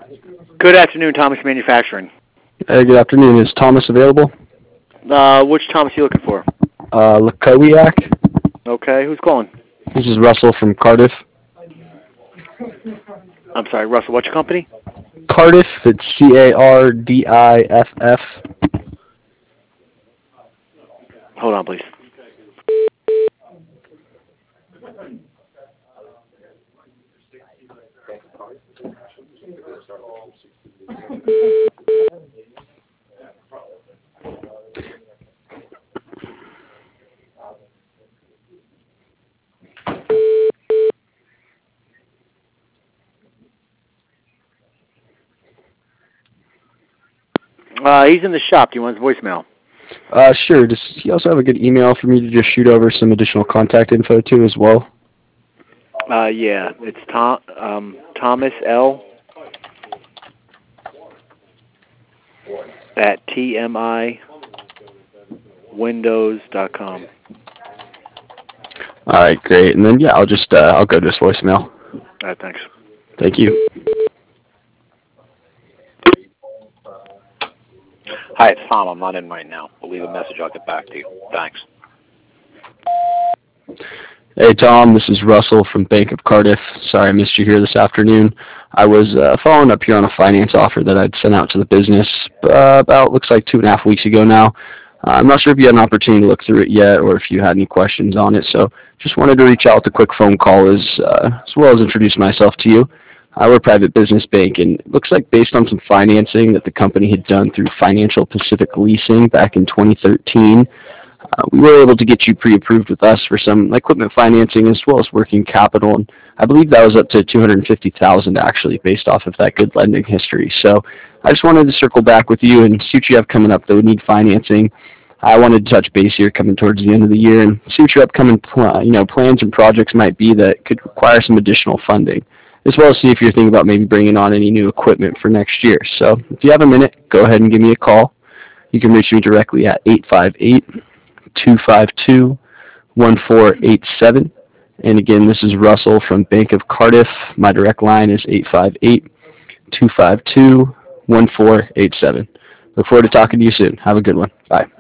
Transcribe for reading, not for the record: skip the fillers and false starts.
Good afternoon, Thomas Manufacturing. Good afternoon. Is Thomas available? Which Thomas are you looking for? Lakowiak. Okay, who's calling? This is Russell from Cardiff. I'm sorry, Russell. What's your company? Cardiff. It's Cardiff. Hold on, please. He's in the shop. Do you want his voicemail? Sure. Does he also have a good email for me to just shoot over some additional contact info to as well? Yeah, it's Thomas L. at tmiwindows.com. All right, great. And then I'll go to his voicemail. All right, thanks. Thank you. Hi, it's Tom. I'm not in right now. I'll leave a message. I'll get back to you. Thanks. Hey, Tom. This is Russell from Bank of Cardiff. Sorry I missed you here this afternoon. I was following up here on a finance offer that I'd sent out to the business about, looks like 2.5 weeks ago now. I'm not sure if you had an opportunity to look through it yet or if you had any questions on it, so just wanted to reach out with a quick phone call as well as introduce myself to you. We're a private business bank, and it looks like based on some financing that the company had done through Financial Pacific Leasing back in 2013, we were able to get you pre-approved with us for some equipment financing as well as working capital, and I believe that was up to $250,000 actually, based off of that good lending history. So I just wanted to circle back with you and see what you have coming up that would need financing. I wanted to touch base here coming towards the end of the year and see what your upcoming plans and projects might be that could require some additional funding, as well as see if you're thinking about maybe bringing on any new equipment for next year. So if you have a minute, go ahead and give me a call. You can reach me directly at 858-252-1487. And again, this is Russell from Bank of Cardiff. My direct line is 858-252-1487. Look forward to talking to you soon. Have a good one. Bye.